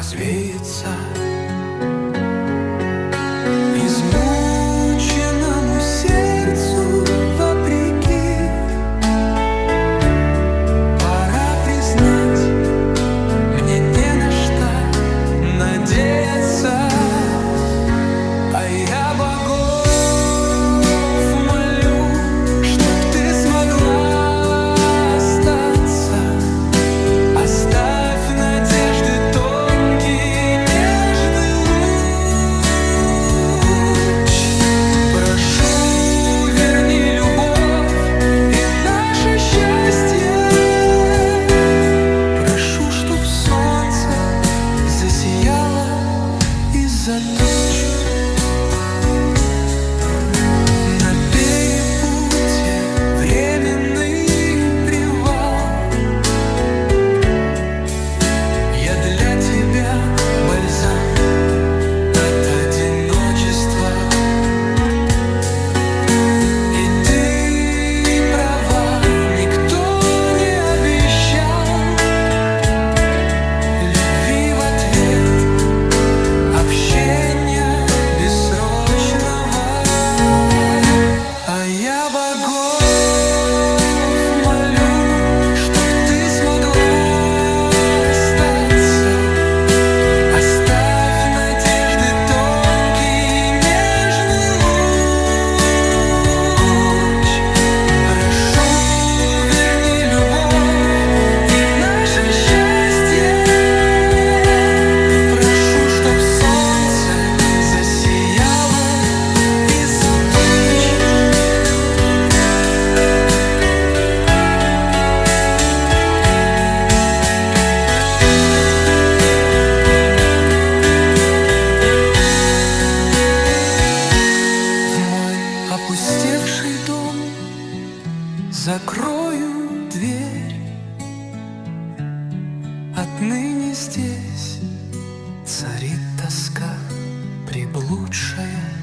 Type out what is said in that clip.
развеется. Измученному сердцу вопреки пора признать, мне не на что надеяться. А я богов молю, чтоб ты смогла остаться. Оставь надежды тонкий нежный луч. Прошу, верни любовь и наше счастье. Прошу, чтоб солнце засияло из-за туч. На перепутье временный привал. Я для тебя бальзам от одиночества. И ты права, никто не обещал любви в ответ, общения бессрочного. А я богов молю, чтоб ты смогла остаться. Оставь надежды тонкий нежный луч. Прошу, верни любовь и наше счастье. Прошу, чтоб солнце засияло из-за туч. В мой опустевший дом закрою дверь. Отныне здесь царит тоска приблудшая.